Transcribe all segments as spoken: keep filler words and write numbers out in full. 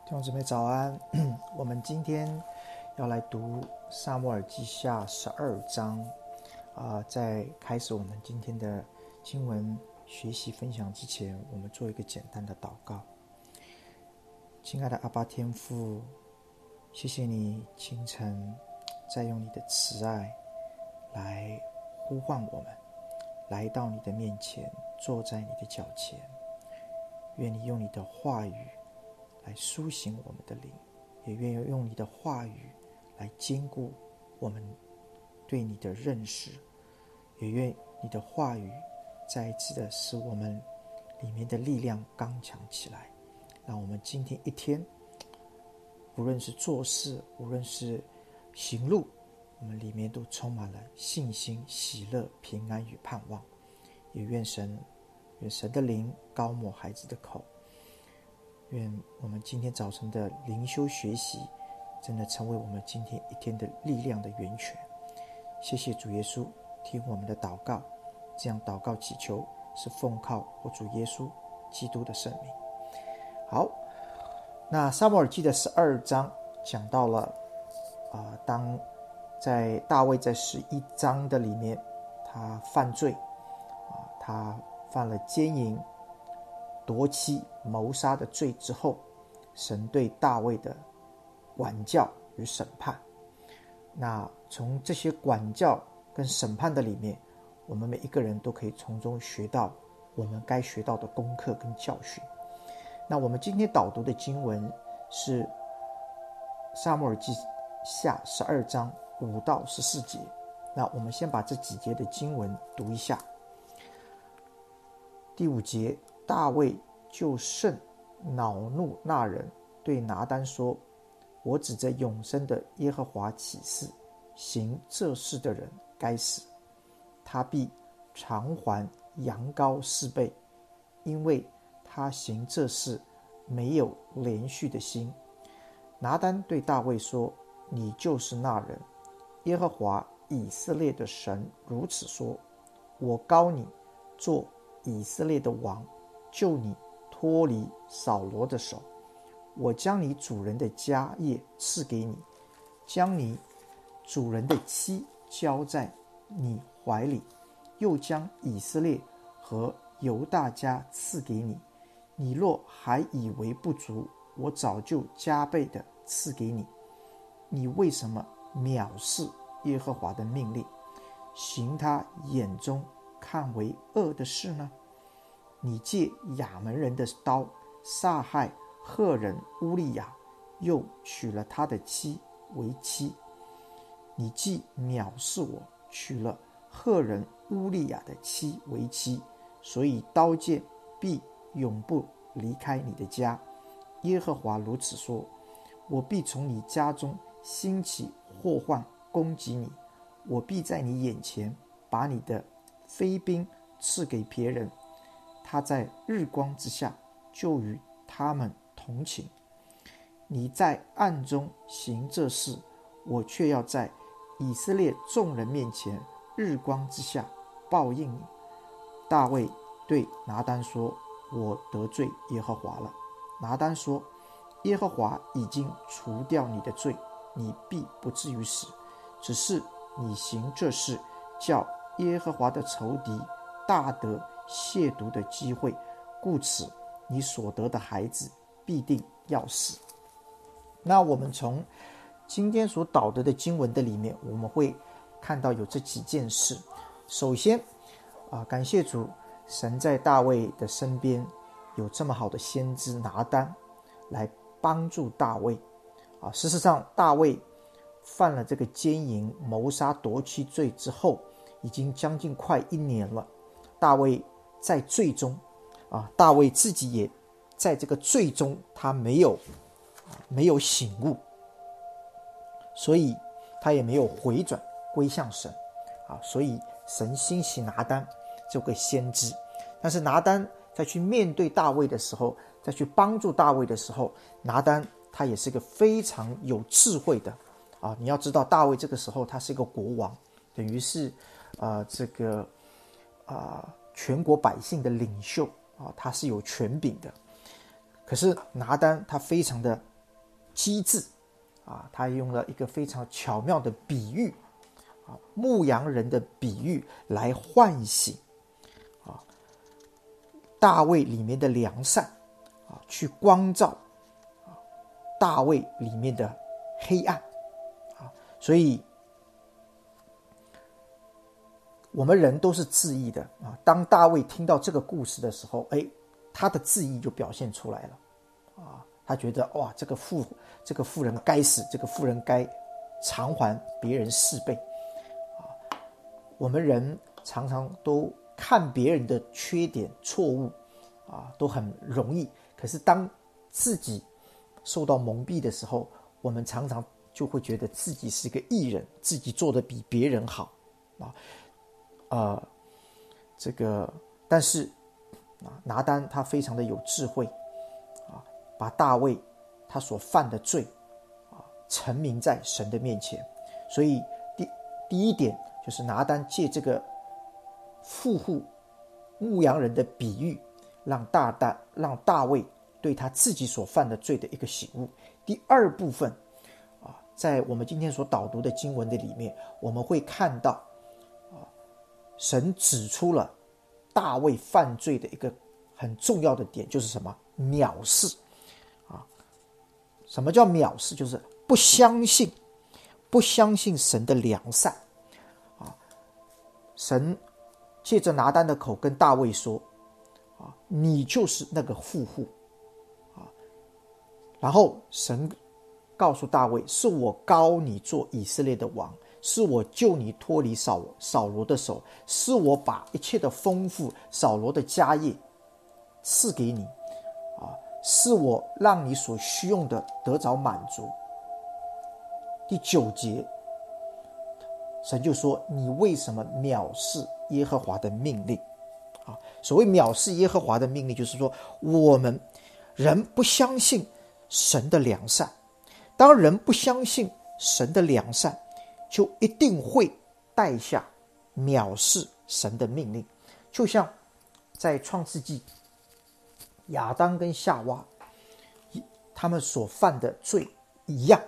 弟兄姊妹早安，我们今天要来读撒母耳记下十二章啊、呃，在开始我们今天的经文学习分享之前，我们做一个简单的祷告。亲爱的阿爸天父，谢谢你清晨再用你的慈爱来呼唤我们，来到你的面前，坐在你的脚前。愿你用你的话语来苏醒我们的灵，也愿意用你的话语来坚固我们对你的认识，也愿你的话语再一次的使我们里面的力量刚强起来，让我们今天一天，无论是做事，无论是行路，我们里面都充满了信心、喜乐、平安与盼望。也愿神愿神的灵膏抹孩子的口，愿我们今天早晨的灵修学习真的成为我们今天一天的力量的源泉。谢谢主耶稣，听我们的祷告，这样祷告祈求是奉靠我主耶稣基督的圣名。好，那撒母耳记的十二章讲到了啊、呃，当在大卫在十一章的里面，他犯罪啊、呃，他犯了奸淫、夺妻、谋杀的罪之后，神对大卫的管教与审判。那从这些管教跟审判的里面，我们每一个人都可以从中学到我们该学到的功课跟教训。那我们今天导读的经文是撒母耳记下十二章五到十四节。那我们先把这几节的经文读一下。第五节，大卫就甚恼怒那人，对拿单说：我指着永生的耶和华起誓，行这事的人该死，他必偿还羊羔四倍，因为他行这事没有连续的心。拿单对大卫说：你就是那人，耶和华以色列的神如此说：我膏你做以色列的王，救你脱离扫罗的手，我将你主人的家业赐给你，将你主人的妻交在你怀里，又将以色列和犹大家赐给你。你若还以为不足，我早就加倍的赐给你。你为什么藐视耶和华的命令，行他眼中看为恶的事呢？你借亚门人的刀杀害赫人乌利亚，又娶了他的妻为妻。你既藐视我，娶了赫人乌利亚的妻为妻，所以刀剑必永不离开你的家。耶和华如此说：我必从你家中兴起祸患攻击你，我必在你眼前把你的妃嫔赐给别人，他在日光之下就与他们同寝。你在暗中行这事，我却要在以色列众人面前日光之下报应你。大卫对拿单说：我得罪耶和华了。拿单说：耶和华已经除掉你的罪，你必不至于死，只是你行这事，叫耶和华的仇敌大得亵渎的机会，故此你所得的孩子必定要死。那我们从今天所导读的经文的里面，我们会看到有这几件事。首先啊，感谢主，神在大卫的身边有这么好的先知拿单来帮助大卫啊。事实上，大卫犯了这个奸淫、谋杀、夺妻罪之后，已经将近快一年了。大卫在罪中啊，大卫自己也在这个罪中，他没有没有醒悟，所以他也没有回转归向神啊。所以神兴起拿单这个先知，但是拿单在去面对大卫的时候，在去帮助大卫的时候，拿单他也是个非常有智慧的啊。你要知道，大卫这个时候他是一个国王，等于是呃这个啊、呃、全国百姓的领袖啊，他是有权柄的。可是拿单他非常的机智啊，他用了一个非常巧妙的比喻啊，牧羊人的比喻来唤醒啊大卫里面的良善啊，去光照啊大卫里面的黑暗啊。所以我们人都是自义的啊。当大卫听到这个故事的时候，哎，他的自义就表现出来了啊。他觉得哇，这个妇这个妇人该死，这个妇人该偿还别人四倍啊。我们人常常都看别人的缺点、错误啊，都很容易。可是当自己受到蒙蔽的时候，我们常常就会觉得自己是个义人，自己做的比别人好啊。呃，这个但是啊，拿单他非常的有智慧啊，把大卫他所犯的罪啊陈明在神的面前。所以第第一点就是拿单借这个富户牧羊人的比喻，让大大让大卫对他自己所犯的罪的一个醒悟。第二部分啊，在我们今天所导读的经文的里面，我们会看到神指出了大卫犯罪的一个很重要的点，就是什么？藐视啊！什么叫藐视？就是不相信，不相信神的良善啊！神借着拿单的口跟大卫说啊，你就是那个富户啊！然后神告诉大卫，是我膏你做以色列的王，是我救你脱离扫扫罗的手，是我把一切的丰富、扫罗的家业赐给你啊，是我让你所需用的得着满足。第九节，神就说：你为什么藐视耶和华的命令啊？所谓藐视耶和华的命令，就是说我们人不相信神的良善。当人不相信神的良善，就一定会带下藐视神的命令。就像在创世纪，亚当跟夏娃他们所犯的罪一样，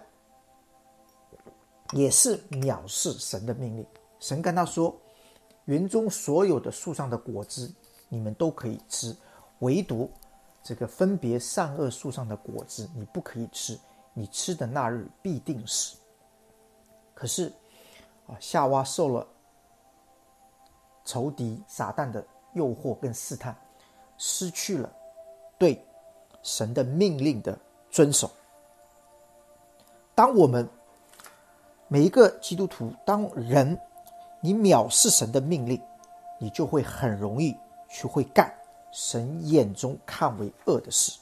也是藐视神的命令。神跟他说，园中所有的树上的果子你们都可以吃，唯独这个分别善恶树上的果子你不可以吃，你吃的那日必定死。可是啊，夏娃受了仇敌撒旦的诱惑跟试探，失去了对神的命令的遵守。当我们每一个基督徒，当人你藐视神的命令，你就会很容易去会干神眼中看为恶的事。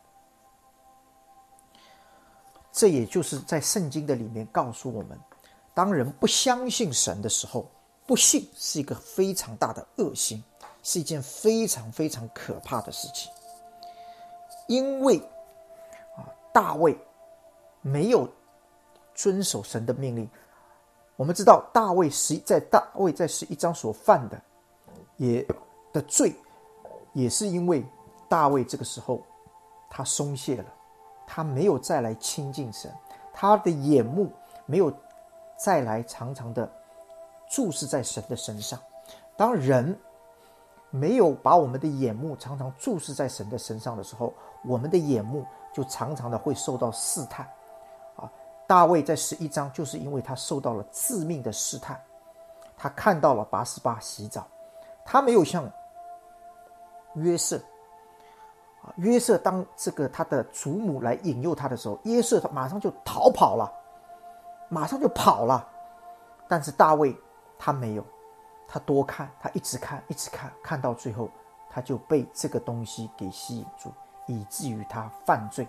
这也就是在圣经的里面告诉我们，当人不相信神的时候，不信是一个非常大的恶行，是一件非常非常可怕的事情。因为啊，大卫没有遵守神的命令。我们知道大卫十在大卫在十一章所犯的也的罪，也是因为大卫这个时候他松懈了，他没有再来亲近神，他的眼目没有再来常常的注视在神的身上。当人没有把我们的眼目常常注视在神的身上的时候，我们的眼目就常常的会受到试探啊。大卫在十一章就是因为他受到了致命的试探，他看到了拔示巴洗澡，他没有像约瑟啊，约瑟当这个他的祖母来引诱他的时候，约瑟他马上就逃跑了，马上就跑了。但是大卫他没有，他多看，他一直看一直看，看到最后他就被这个东西给吸引住，以至于他犯罪。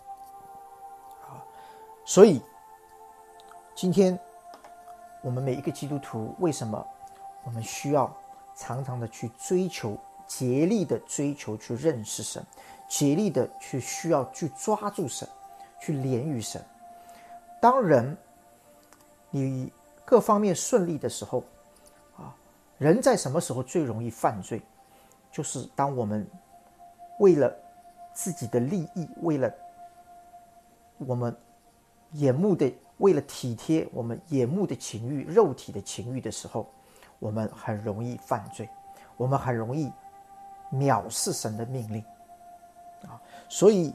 所以今天我们每一个基督徒，为什么我们需要常常的去追求，竭力的追求去认识神，竭力的去需要去抓住神，去连于神。当人你各方面顺利的时候啊，人在什么时候最容易犯罪？就是当我们为了自己的利益，为了我们眼目的为了体贴我们眼目的情欲、肉体的情欲的时候，我们很容易犯罪，我们很容易藐视神的命令啊，所以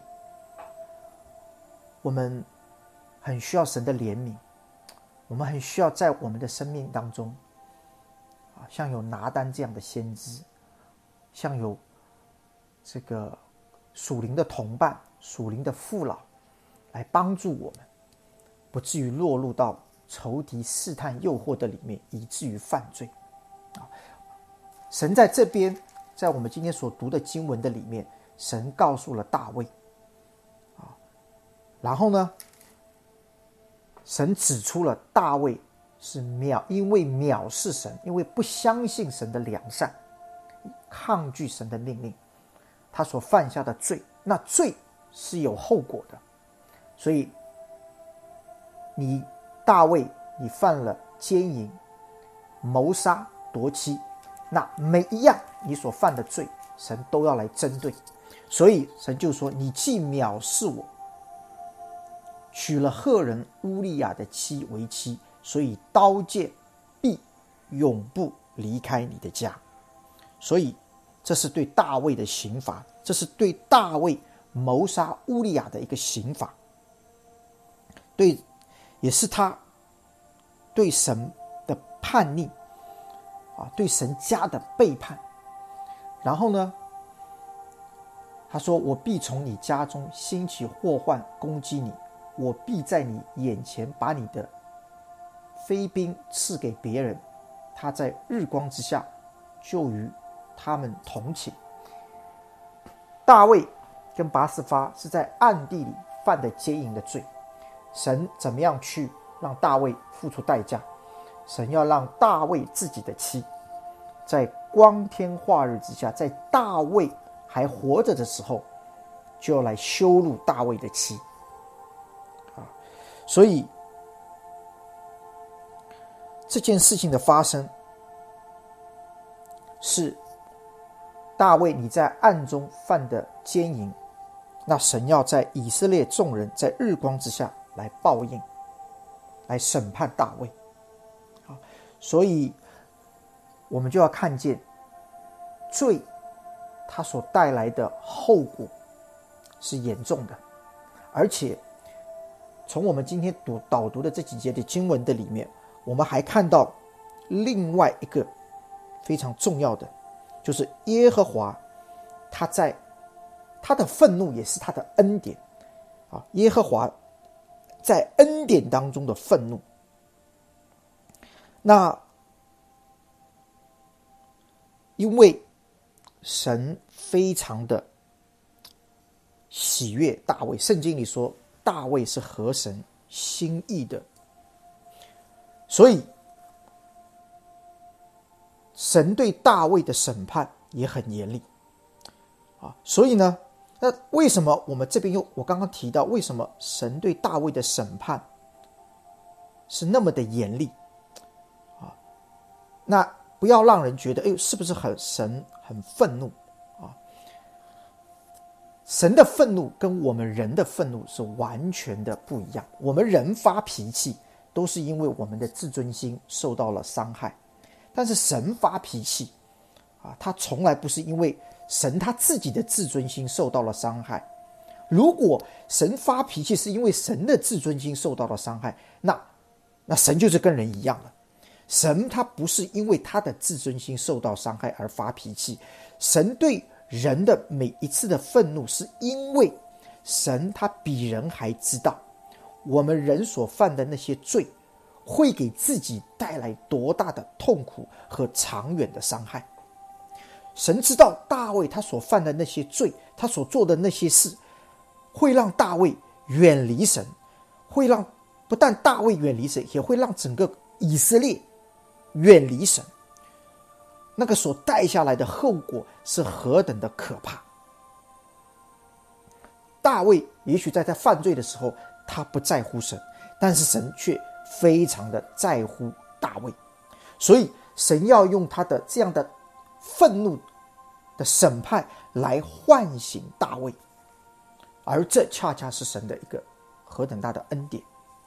我们很需要神的怜悯，我们很需要在我们的生命当中啊，像有拿单这样的先知，像有这个属灵的同伴、属灵的父老来帮助我们，不至于落入到仇敌试探诱惑的里面，以至于犯罪啊。神在这边，在我们今天所读的经文的里面，神告诉了大卫啊，然后呢，神指出了大卫是藐，因为藐视神，因为不相信神的良善，抗拒神的命令，他所犯下的罪，那罪是有后果的。所以你大卫，你犯了奸淫、谋杀、夺妻，那每一样你所犯的罪，神都要来针对。所以神就说，你既藐视我，娶了赫人乌利亚的妻为妻，所以刀剑必永不离开你的家。所以这是对大卫的刑罚，这是对大卫谋杀乌利亚的一个刑罚，对，也是他对神的叛逆啊，对神家的背叛。然后呢，他说，我必从你家中兴起祸患攻击你，我必在你眼前把你的妃嫔赐给别人，他在日光之下就与他们同寝。大卫跟拔示巴是在暗地里犯的奸淫的罪，神怎么样去让大卫付出代价？神要让大卫自己的妻在光天化日之下，在大卫还活着的时候，就要来羞辱大卫的妻啊！所以这件事情的发生，是大卫你在暗中犯的奸淫，那神要在以色列众人在日光之下来报应，来审判大卫。所以我们就要看见罪它所带来的后果是严重的，而且从我们今天读导读的这几节的经文的里面，我们还看到另外一个非常重要的，就是耶和华他在他的愤怒也是他的恩典啊，耶和华在恩典当中的愤怒。那因为神非常的喜悦大卫，圣经里说大卫是合神心意的，所以神对大卫的审判也很严厉啊。所以呢，那为什么我们这边又我刚刚提到，为什么神对大卫的审判是那么的严厉啊？那不要让人觉得，哎，是不是很神很愤怒啊？神的愤怒跟我们人的愤怒是完全的不一样。我们人发脾气都是因为我们的自尊心受到了伤害，但是神发脾气啊，他从来不是因为神他自己的自尊心受到了伤害。如果神发脾气是因为神的自尊心受到了伤害，那那神就是跟人一样了。神他不是因为他的自尊心受到伤害而发脾气，神对人的每一次的愤怒，是因为神他比人还知道我们人所犯的那些罪会给自己带来多大的痛苦和长远的伤害。神知道大卫他所犯的那些罪，他所做的那些事会让大卫远离神，会让不但大卫远离神，也会让整个以色列远离神。那个所带下来的后果是何等的可怕。大卫也许在他犯罪的时候他不在乎神，但是神却非常的在乎大卫，所以神要用他的这样的愤怒的审判来唤醒大卫，而这恰恰是神的一个何等大的恩典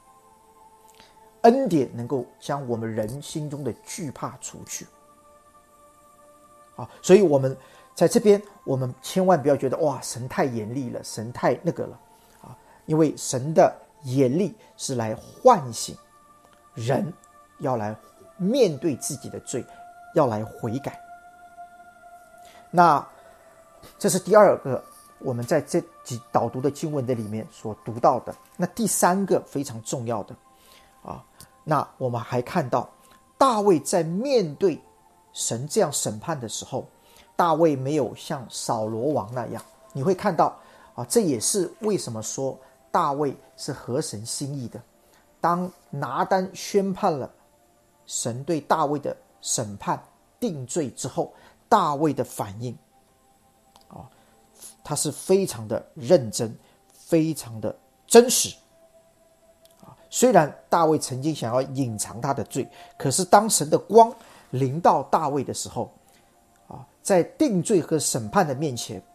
恩典能够将我们人心中的惧怕除去。啊，所以我们在这边，我们千万不要觉得哇，神太严厉了，神太那个了啊！因为神的严厉是来唤醒人，要来面对自己的罪，要来悔改。那这是第二个，我们在这几导读的经文的里面所读到的。那第三个非常重要的啊，那我们还看到大卫在面对神这样审判的时候，大卫没有像扫罗王那样。你会看到啊，这也是为什么说大卫是合神心意的。当拿单宣判了神对大卫的审判定罪之后，大卫的反应啊，他是非常的认真，非常的真实啊。虽然大卫曾经想要隐藏他的罪，可是当神的光临到大卫的时候啊，在定罪和审判的面前，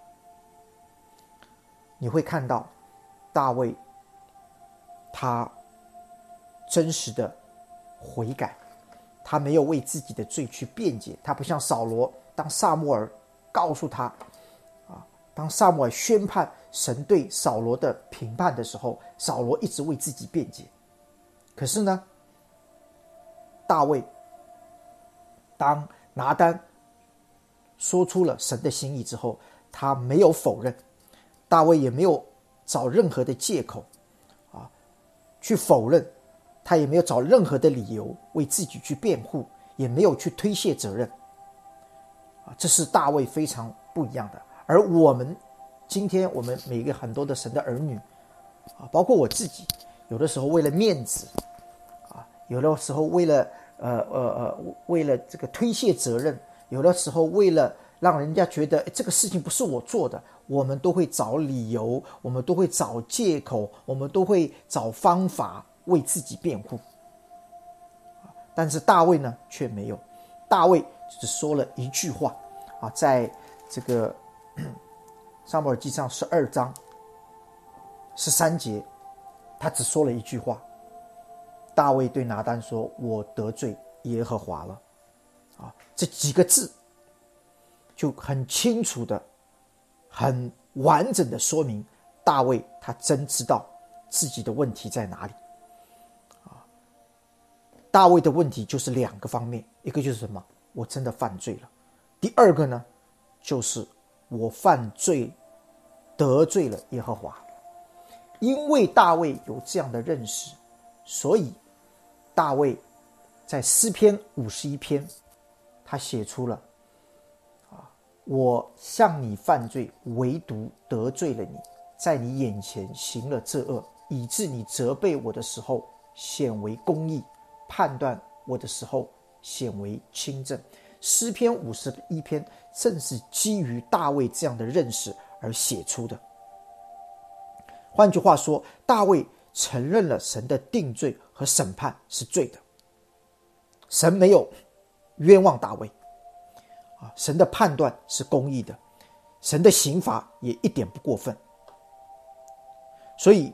你会看到大卫他真实的悔改，他没有为自己的罪去辩解。他不像扫罗，当撒母耳告诉他啊，当撒母耳宣判神对扫罗的评判的时候，扫罗一直为自己辩解。可是呢，大卫当拿单说出了神的心意之后，他没有否认，大卫也没有找任何的借口啊去否认，他也没有找任何的理由为自己去辩护，也没有去推卸责任啊，这是大卫非常不一样的。而我们今天，我们每个很多的神的儿女啊，包括我自己，有的时候为了面子啊，有的时候为了呃呃呃，为了这个推卸责任，有的时候为了让人家觉得这个事情不是我做的，我们都会找理由，我们都会找借口，我们都会找方法为自己辩护。但是大卫呢，却没有。大卫只说了一句话啊，在这个撒母耳记上十二章十三节，他只说了一句话。大卫对拿单说：“我得罪耶和华了。”啊，这几个字就很清楚的、很完整的说明，大卫他真知道自己的问题在哪里。啊，大卫的问题就是两个方面，一个就是什么？我真的犯罪了。第二个呢，就是我犯罪得罪了耶和华。因为大卫有这样的认识，所以大卫在诗篇五十一篇，他写出了啊，我向你犯罪，唯独得罪了你，在你眼前行了这恶，以致你责备我的时候显为公义，判断我的时候显为轻正。诗篇五十一篇正是基于大卫这样的认识而写出的。换句话说，大卫承认了神的定罪和审判是罪的，神没有冤枉大卫啊，神的判断是公义的，神的刑罚也一点不过分。所以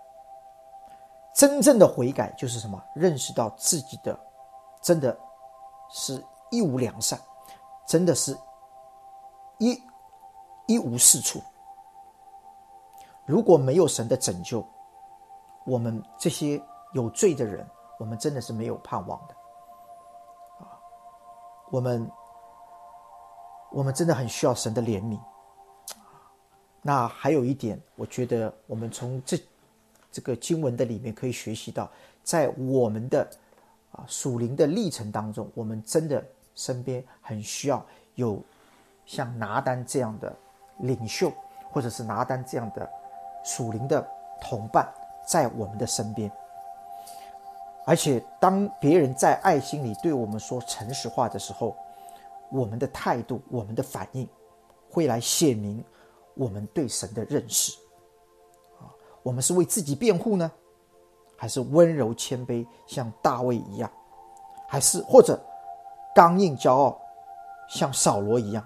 真正的悔改就是什么？认识到自己的真的是一无良善，真的是一一无是处。如果没有神的拯救，我们这些有罪的人，我们真的是没有盼望的啊！我们我们真的很需要神的怜悯。那还有一点，我觉得我们从这这个经文的里面可以学习到，在我们的啊属灵的历程当中，我们真的身边很需要有像拿单这样的领袖，或者是拿单这样的属灵的同伴在我们的身边。而且当别人在爱心里对我们说诚实话的时候，我们的态度，我们的反应会来显明我们对神的认识。我们是为自己辩护呢，还是温柔谦卑像大卫一样，还是或者刚硬骄傲像扫罗一样？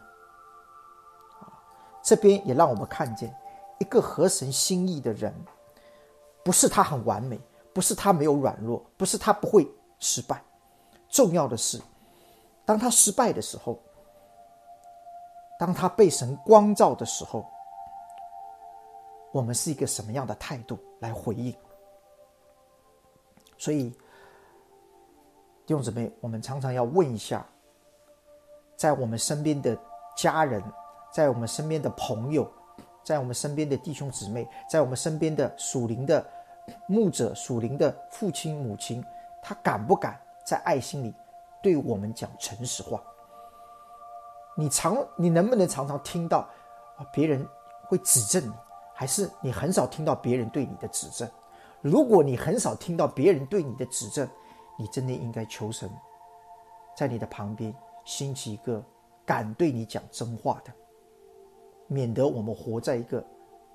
这边也让我们看见一个合神心意的人，不是他很完美， 不是他没有软弱，不是他不会失败，重要的是当他失败的时候，当他被神光照的时候，我们是一个什么样的态度来回应。所以弟兄姊妹，我们常常要问一下，在我们身边的家人，在我们身边的朋友，在我们身边的弟兄姊妹，在我们身边的属灵的牧者，属灵的父亲母亲，他敢不敢在爱心里对我们讲诚实话？你常你能不能常常听到别人会指正你，还是你很少听到别人对你的指正？如果你很少听到别人对你的指正，你真的应该求神在你的旁边兴起一个敢对你讲真话的，免得我们活在一个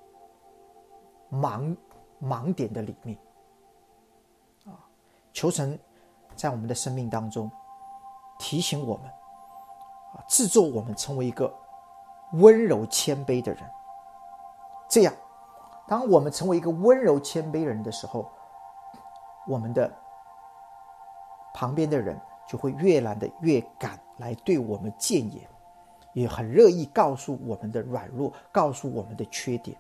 盲盲点的里面。求神在我们的生命当中提醒我们，制作我们成为一个温柔谦卑的人。这样当我们成为一个温柔谦卑人的时候，我们的旁边的人就会越来的越敢来对我们谏言，也很乐意告诉我们的软弱，告诉我们的缺点。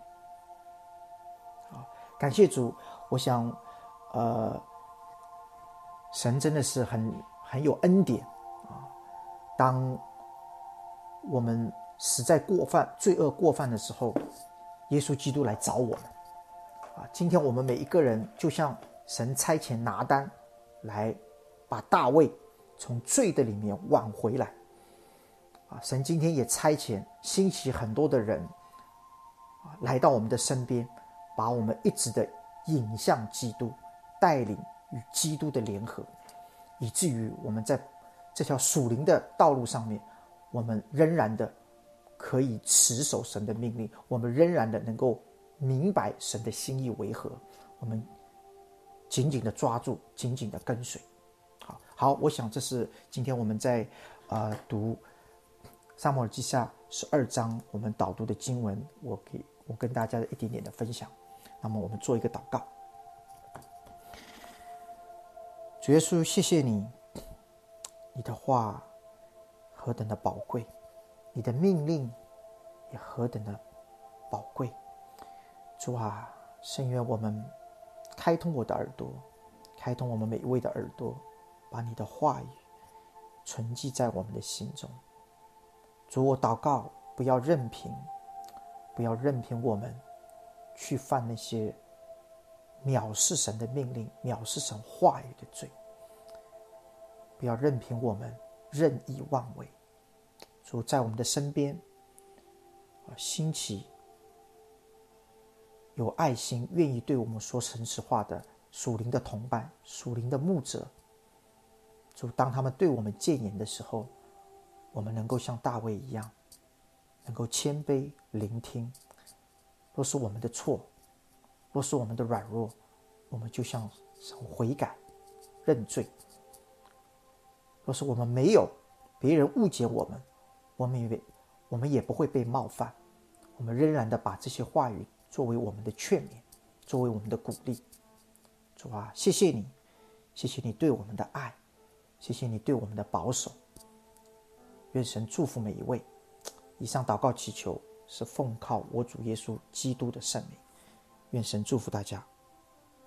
感谢主，我想呃，神真的是很很有恩典啊。当我们实在过犯罪恶过犯的时候，耶稣基督来找我们啊。今天我们每一个人就像神差遣拿单来把大卫从罪的里面挽回来啊。神今天也差遣兴起很多的人啊，来到我们的身边，把我们一直的引向基督，带领与基督的联合，以至于我们在这条属灵的道路上面，我们仍然的可以持守神的命令，我们仍然的能够明白神的心意为何，我们紧紧的抓住，紧紧的跟随。好，好，我想这是今天我们在呃读撒母耳记下十二章我们导读的经文，我给我跟大家的一点点的分享。那么我们做一个祷告。主耶稣，谢谢你，你的话何等的宝贵，你的命令也何等的宝贵。主啊，甚愿我们开通我的耳朵，开通我们每一位的耳朵，把你的话语存记在我们的心中。主，我祷告，不要任凭不要任凭我们去犯那些藐视神的命令，藐视神话语的罪，不要任凭我们任意妄为。主，在我们的身边兴起有爱心愿意对我们说诚实话的属灵的同伴，属灵的牧者。主，当他们对我们谏言的时候，我们能够像大卫一样，能够谦卑聆听。若是我们的错，若是我们的软弱，我们就向神悔改认罪。若是我们没有别人误解我们，我们也我们也不会被冒犯，我们仍然的把这些话语作为我们的劝勉，作为我们的鼓励。主啊，谢谢你，谢谢你对我们的爱，谢谢你对我们的保守。愿神祝福每一位。以上祷告祈求是奉靠我主耶稣基督的圣名。愿神祝福大家。